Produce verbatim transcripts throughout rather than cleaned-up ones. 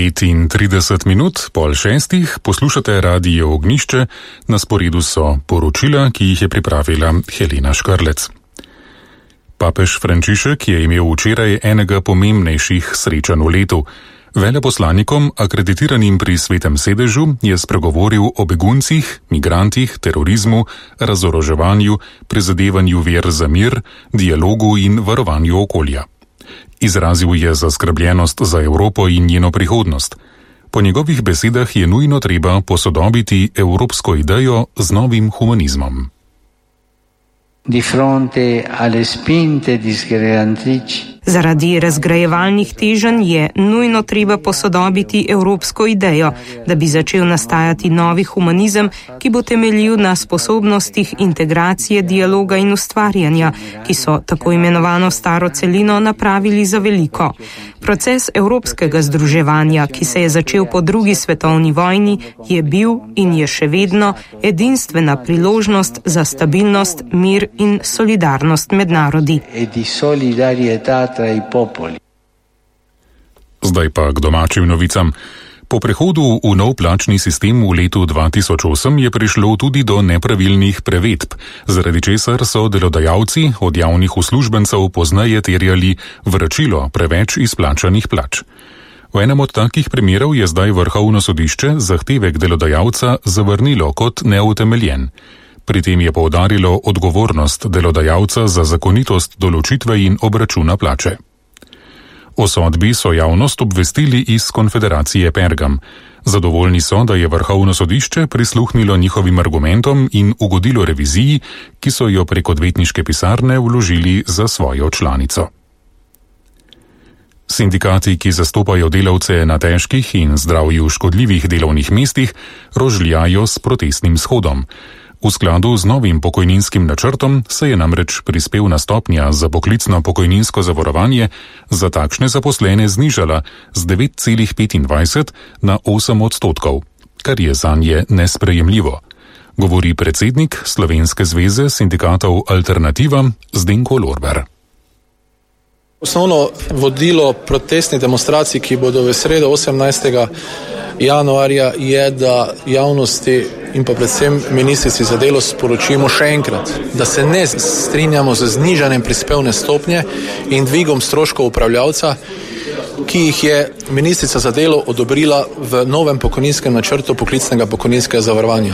petintrideset minut, pol šestih, poslušate Radio Ognjišče, na sporedu so poročila, ki jih je pripravila Helena Škrlec. Papež Frančišek je imel včeraj enega pomembnejših srečanj v letu. Veleposlanikom, akreditiranim pri Svetem sedežu, je spregovoril o beguncih, migrantih, terorizmu, razoroževanju, prizadevanju ver za mir, dialogu in varovanju okolja. Izrazil je zaskrbljenost za Evropo in njeno prihodnost. Po njegovih besedah je nujno treba posodobiti evropsko idejo z novim humanizmom. Di fronte alle spinte disgregatrici. Zaradi razgrajevalnih teženj je nujno treba posodobiti evropsko idejo, da bi začel nastajati novi humanizem, ki bo temeljil na sposobnostih integracije, dialoga in ustvarjanja, ki so tako imenovano staro celino napravili za veliko. Proces evropskega združevanja, ki se je začel po drugi svetovni vojni, je bil in je še vedno edinstvena priložnost za stabilnost, mir in solidarnost med narodi. Zdaj pa k domačim novicam. Po prehodu v nov plačni sistem v letu dva tisoč osem je prišlo tudi do nepravilnih prevedb, zaradi česar so delodajalci od javnih uslužbencev pozneje terjali vračilo preveč izplačanih plač. V enem od takih primerov je zdaj Vrhovno sodišče zahtevek delodajalca zavrnilo kot neutemeljen. Pri tem je poudarilo odgovornost delodajalca za zakonitost določitve in obračuna plače. O sodbi so javnost obvestili iz Konfederacije Pergam. Zadovoljni so, da je Vrhovno sodišče prisluhnilo njihovim argumentom in ugodilo reviziji, ki so jo prek odvetniške pisarne vložili za svojo članico. Sindikati, ki zastopajo delavce na težkih in zdravju škodljivih delovnih mestih, rožljajo s protestnim shodom. V skladu z novim pokojninskim načrtom se je namreč prispevna stopnja za poklicno pokojninsko zavarovanje za takšne zaposlene znižala z devet celih petindvajset na osem odstotkov, kar je zanje nesprejemljivo, govori predsednik Slovenske zveze sindikatov Alternativa Zdenko Lorber. Osnovno vodilo protestnih demonstracij, ki bodo v sredo osemnajstega januarja, je, da javnosti in pa predvsem ministrici za delo sporočimo še enkrat, da se ne strinjamo z znižanjem prispevne stopnje in dvigom stroškov upravljavca, ki jih je ministrica za delo odobrila v novem pokojninskem načrtu poklicnega pokojninskega zavarovanja.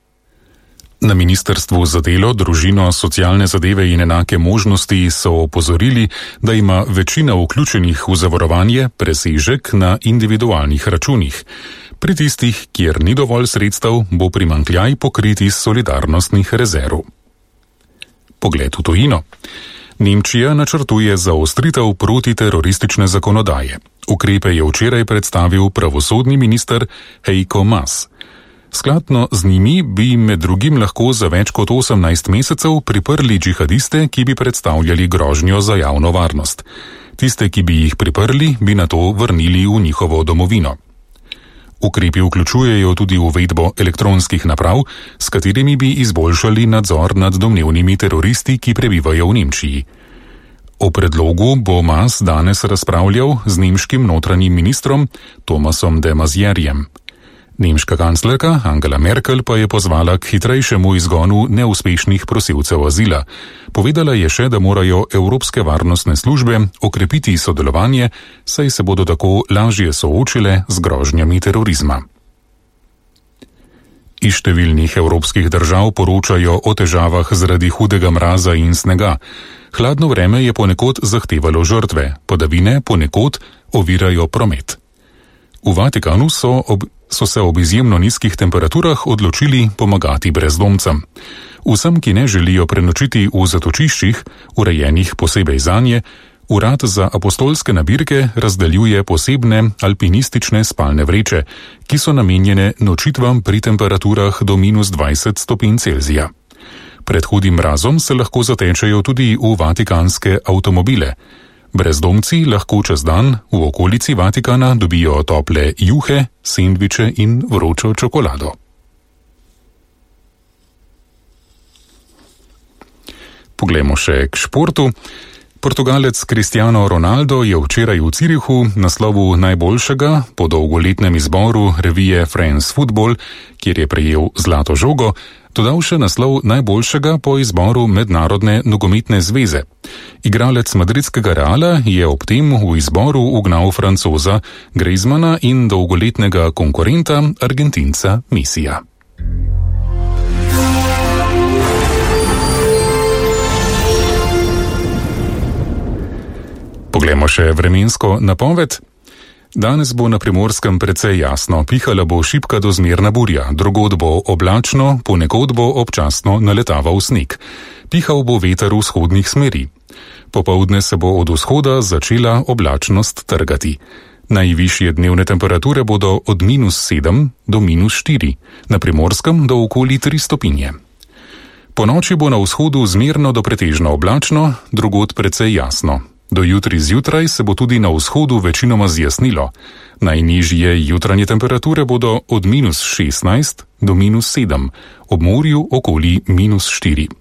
Na Ministrstvu za delo, družino, socialne zadeve in enake možnosti so opozorili, da ima večina vključenih v zavarovanje presežek na individualnih računih. Pri tistih, kjer ni dovolj sredstev, bo primanjkljaj pokrit iz solidarnostnih rezerv. Pogled v tujino. Nemčija načrtuje zaostritev protiteroristične zakonodaje. Ukrepe je včeraj predstavil pravosodni minister Heiko Maas. Skladno z njimi bi med drugim lahko za več kot osemnajst mesecev priprli džihadiste, ki bi predstavljali grožnjo za javno varnost. Tiste, ki bi jih priprli, bi nato vrnili v njihovo domovino. Ukrepi vključujejo tudi uvedbo elektronskih naprav, s katerimi bi izboljšali nadzor nad domnevnimi teroristi, ki prebivajo v Nemčiji. O predlogu bo Maas danes razpravljal z nemškim notranjim ministrom Thomasom de Maizierjem. Nemška kanclerka Angela Merkel pa je pozvala k hitrejšemu izgonu neuspešnih prosilcev azila. Povedala je še, da morajo evropske varnostne službe okrepiti sodelovanje, saj se bodo tako lažje soočile z grožnjami terorizma. Iz številnih evropskih držav poročajo o težavah zaradi hudega mraza in snega. Hladno vreme je ponekod zahtevalo žrtve, padavine ponekod ovirajo promet. V Vatikanu so ob so se ob izjemno nizkih temperaturah odločili pomagati brezdomcem. Vsem, ki ne želijo prenočiti v zatočiščih, urejenih posebej zanje, Urad za apostolske nabirke razdeljuje posebne alpinistične spalne vreče, ki so namenjene nočitvam pri temperaturah do minus dvajset stopinj Celzija. Pred hudim mrazom se lahko zatečejo tudi v vatikanske avtomobile. Brezdomci lahko čez dan v okolici Vatikana dobijo tople juhe, sendviče in vročo čokolado. Poglejmo še k športu. Portugalec Cristiano Ronaldo je včeraj v Zürichu naslovu najboljšega po dolgoletnem izboru revije France Football, kjer je prejel zlato žogo, dodal še naslov najboljšega po izboru Mednarodne nogometne zveze. Igralec madridskega Reala je ob tem v izboru ugnal Francoza Griezmana in dolgoletnega konkurenta Argentinca Messija. Poglejmo še vremensko napoved. Danes bo na Primorskem precej jasno, pihala bo šibka do zmerna burja, drugod bo oblačno, ponekod bo občasno naletaval sneg. Pihal bo veter vzhodnih smeri. Popoldne se bo od vzhoda začela oblačnost trgati. Najvišje dnevne temperature bodo od minus sedem do minus štiri, na Primorskem do okoli tri stopinje. Po noči bo na vzhodu zmerno do pretežno oblačno, drugod precej jasno. Do jutri zjutraj se bo tudi na vzhodu večinoma zjasnilo. Najnižje jutranje temperature bodo od minus šestnajst do minus sedem, ob morju okoli minus štiri.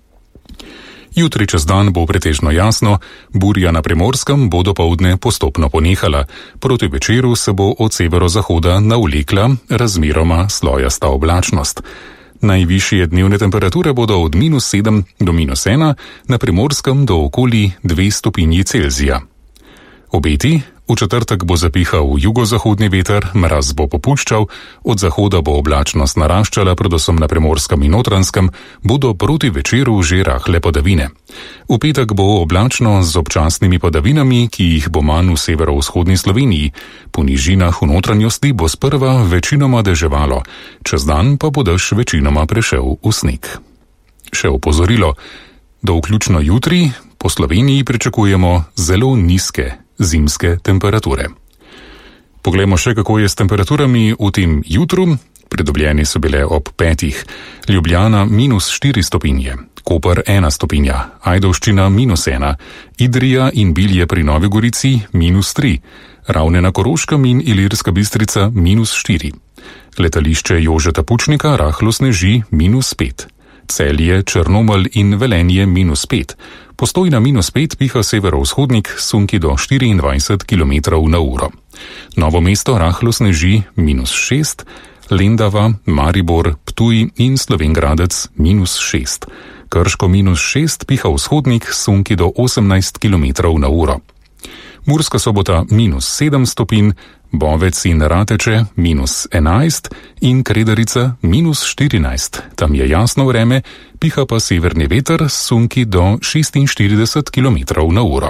Jutri čez dan bo pretežno jasno, burja na Primorskem bo dopoldne postopno ponehala. Proti večeru se bo od severozahoda navlekla razmeroma slojasta oblačnost. Najvišje dnevne temperature bodo od minus sedem do minus ena, na Primorskem do okoli dve stopinji Celzija. Obeti: v četrtek bo zapihal jugozahodni veter, mraz bo popuščal, od zahoda bo oblačnost naraščala, predvsem na Primorskem in Notranjskem, bodo proti večeru že rahle padavine. V petek bo oblačno z občasnimi padavinami, ki jih bo manj v severovzhodni Sloveniji. Po nižinah v notranjosti bo sprva večinoma deževalo, čez dan pa bo dež večinoma prešel v sneg. Še opozorilo: do vključno jutri po Sloveniji pričakujemo zelo nizke zimske temperature. Poglejmo še, kako je s temperaturami v tem jutru. Pridobljeni so bile ob petih. Ljubljana minus štiri stopinje, Koper ena stopinja, Ajdovščina minus ena, Idrija in Bilje pri Novi Gorici minus tri, Ravne na Koroškem in Ilirska Bistrica minus štiri. Letališče Jožeta Pučnika rahlo sneži minus pet. Celje, Črnomelj in Velenje minus pet. Postojna minus pet, piha severovzhodnik, sunki do štiriindvajset kilometrov na uro. Novo mesto rahlo sneži minus šest, Lendava, Maribor, Ptuj in Slovenj Gradec minus šest. Krško minus šest, piha vzhodnik, sunki do osemnajst kilometrov na uro. Murska Sobota minus sedem stopinj, Bovec in Rateče minus enajst in Kredarica minus štirinajst. Tam je jasno vreme, piha pa severni veter, sunki do šestinštirideset kilometrov na uro.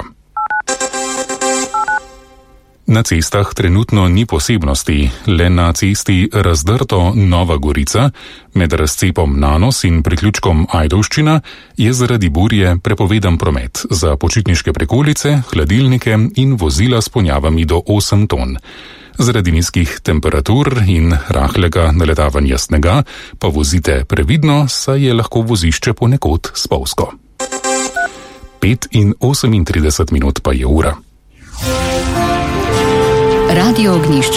Na cestah trenutno ni posebnosti, le na cesti Razdrto Nova Gorica med razcepom Nanos in priključkom Ajdovščina je zaradi burje prepovedan promet za počitniške prikolice, hladilnike in vozila s ponjavami do osem ton. Zaradi nizkih temperatur in rahlega naletavanja snega pa vozite previdno, saj je lahko vozišče ponekod spolzko. pet in osemintrideset minut pa je ura. Radio Ognjišče.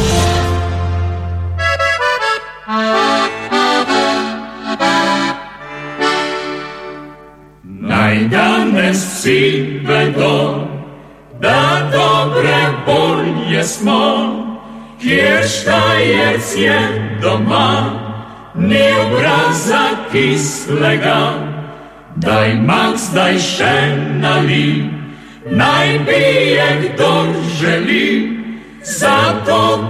Naj danes vsi vedo, da dobre volje smo, kjer Štajerc je doma, ni obraza kislega, daj mak zdaj še nali, naj bije kdor želi, zato